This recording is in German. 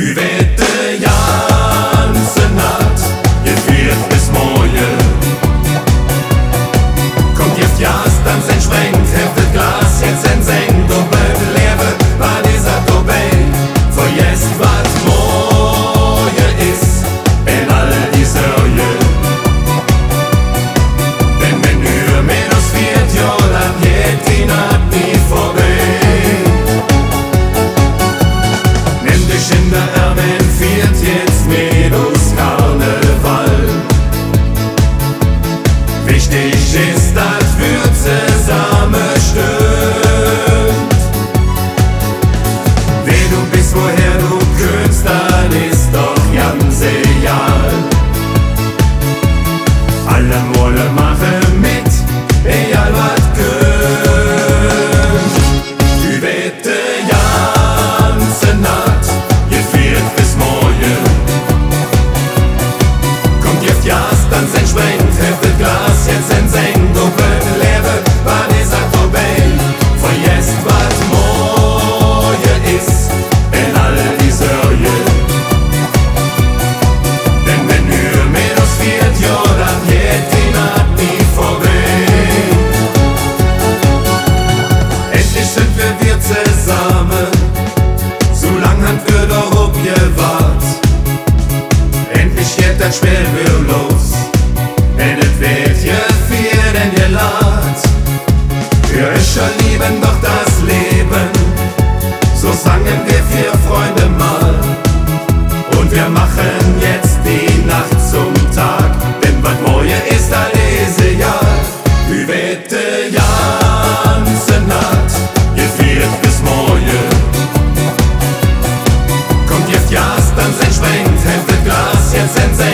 vet de ganze Natt, gefiert bis morgen. Kommt jetzt Jas, dann sein Schwenkt, heftet Glas, jetzt entsenkt und bleibt Lebe, war dieser vorbei. Vor jetzt wat morgen ist, in all die Sörje. Denn wenn nur minus 4 Jahre lang geht die Nacht nie vorbei. Nimm dich in der Armen, viert jetzt Medus Karneval. Wichtig ist, dass wir zusammen stimmt. Wer du bist, woher du kommst, dann ist doch ganz egal. Alle Mole machen mit, egal was kommt. Du vet de ganze Natt, gefiert bis morgen. Kommt jetzt Jas, dann sein Schwenkt, heftet Glas, jetzt entsenkt und bleibt Lebe, war dieser vorbei. Vor jetzt was morgen ist, in all die Sörje. Denn wenn nur minus 4 Jahre, dann geht die Nacht nie vorbei. Endlich sind wir zusammen, so lang haben wir doch abgewahrt. Endlich geht das Spiel wieder los, und es wird hier denn ihr Lad. Für euch lieben doch das Leben, so sangen wir 4 Freunde mal. Und wir machen jetzt die Nacht zum Tag, denn was morgen ist, alles egal. Du vet de ganze Natt, gefiert bis morgen. Kommt jetzt Jas, dann sein Schwenkt, heftet Glas, jetzt entsenkt